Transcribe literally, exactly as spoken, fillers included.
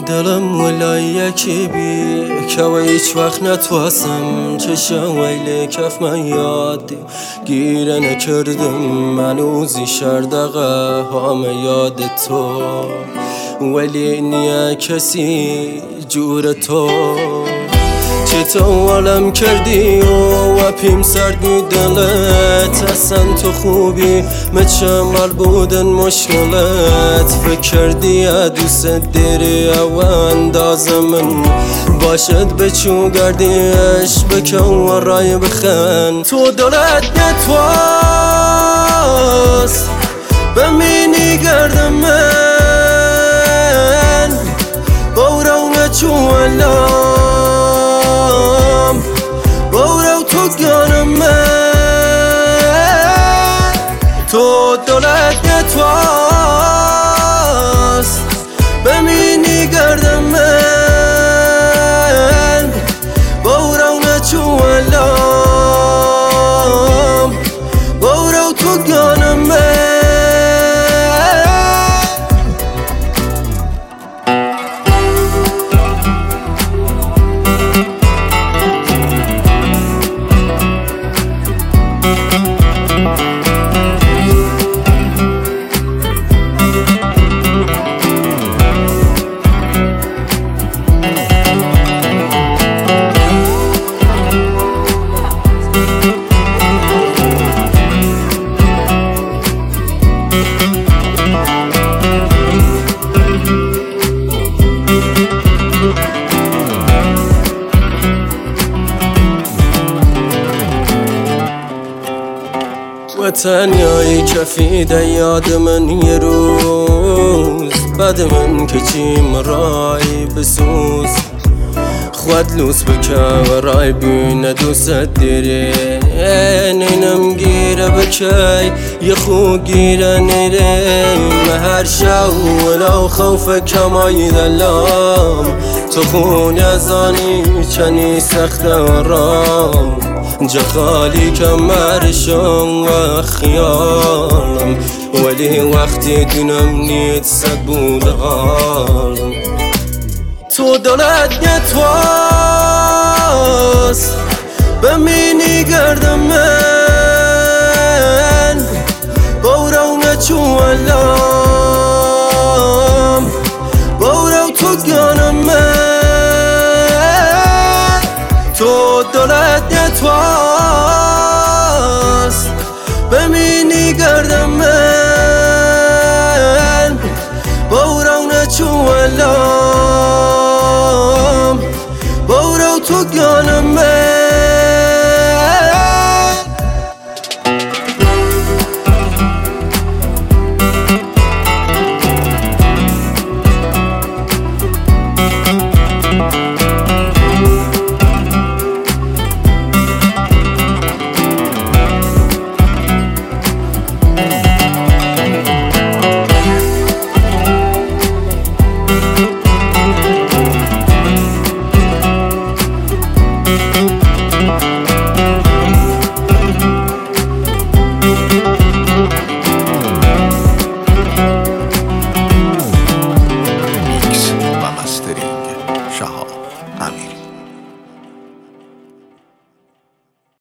دلم ولا یکی بی که و هیچ وقت نتواسم چشم ویلی کف من یاد گیره نکردم منوزی شردقه همه یاد تو ولی نیه کسی جور تو چه تو علم کردی و پیم سرگی دلت اصلا تو خوبی مچمل بودن مشکلت فکر کردی دوست دیری و انداز من باشد بچو گردیش بکن و رای بخن تو دلت نتواست بمینی گردم من بورو نچو علام بورو تو گانم من تو دلت نتواست بمینی گردم من بورو نچو علام بورو تو گانم من و تنیایی کفیده یاد من یه روز بعد من که چیم رای بسوز خود لوس بکه و رای بینه دوست دیری نینم گیره بکی یه خو گیره نیریم هر شو ولو خوف کمایی دلام تو خونه زانی چنی سخت و رام جا خالی کمرشم و خیالم ولی وقتی دونم نیت سگ بودم تو دلت نتواست بمینی گردم من بورو نچو علام بورو تو گانم من تو دلت نتواست بمینی گردم من بورو نچو علام بورو تو گانم من